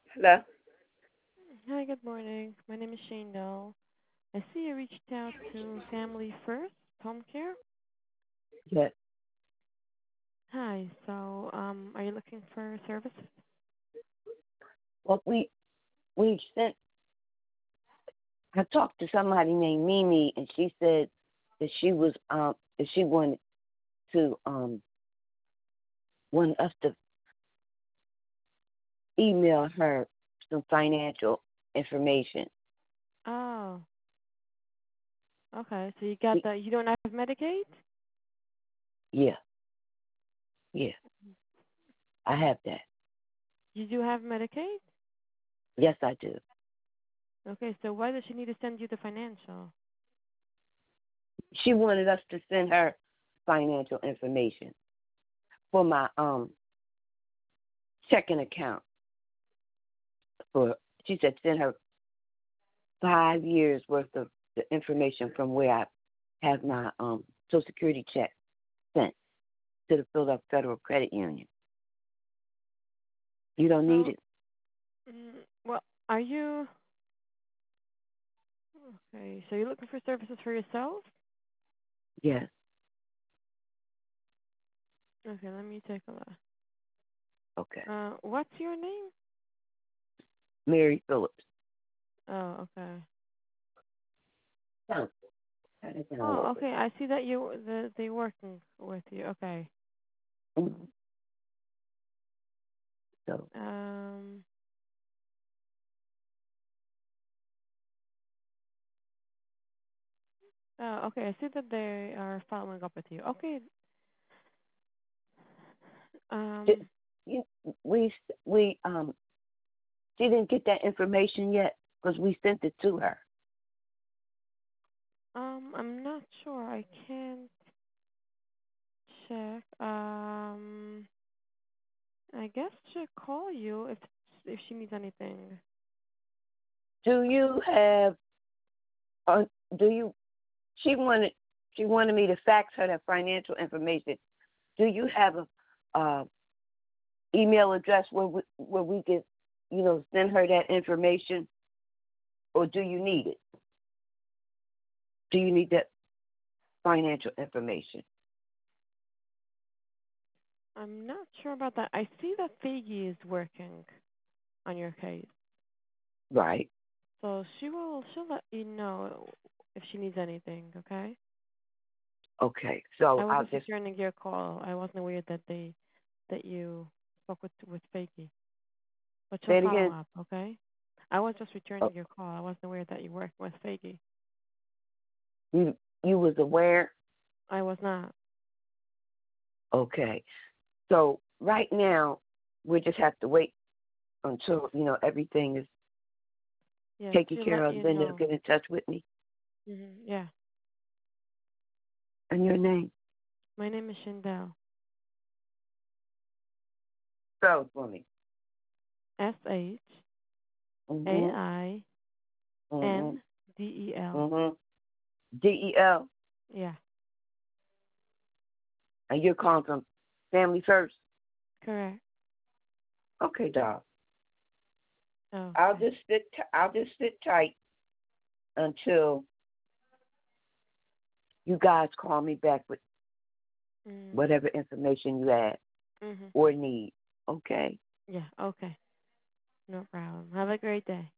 Hello? Hi, good morning. My name is Shane Doll. I see you reached out to Family First Home Care. Yes. Hi, are you looking for services? Well, we sent. I talked to somebody named Mimi, and she said that she wanted to want us to email her some financial information. Oh, okay. So you got We, the, you don't have Medicaid? yeah, yeah, I have that. You do have Medicaid? Yes, I do. Okay, so why does she need to send you the financial? She wanted us to send her financial information for my checking account. For she said send her 5 years worth of the information from where I have my Social Security check sent to the Philadelphia Federal Credit Union. You don't need So, it? well, are you, okay, so you're looking for services for yourself? Yes. Okay, let me take a look. Okay. What's your name? Mary Phillips. Oh, okay. Down. Turn it down a Oh, little bit. okay. I see that they working with you. Okay. Mhm. So Um. Oh, okay. I see that they are following up with you. Okay. di- Um. you, we she didn't get that information yet because we sent it to her. I'm not sure. I can't check. I guess she'll call you if she needs anything. Do you have? Uh, do you? She wanted she wanted me to fax her that financial information. Do you have a email address where we could, send her that information, or do you need it? Do you need that financial information? I'm not sure about that. I see that Figgy is working on your case, Right. so she'll let you know if she needs anything. Okay. Okay. I So was I'll just just returning your call. I wasn't aware that you spoke with Fakey, but she'll say it follow again. up. Okay. I was just Oh, returning your call. I wasn't aware that you worked with Fakey. you was aware. I was not. Okay. So right now we just have to wait until everything is Yeah, taken she'll care let of. you Then they'll know. get in touch with me. Yeah. And your name. My name is Shindell. Spell it for me. Mhm. Mhm. SHAINDEL. Mhm. DEL. Yeah. And you're calling from Family First. Correct. Okay, dog. I'll Okay. just sit. I'll just sit tight until you guys call me back with Mm. whatever information you have Mhm. or need. Okay. Yeah. Okay. No problem. Have a great day.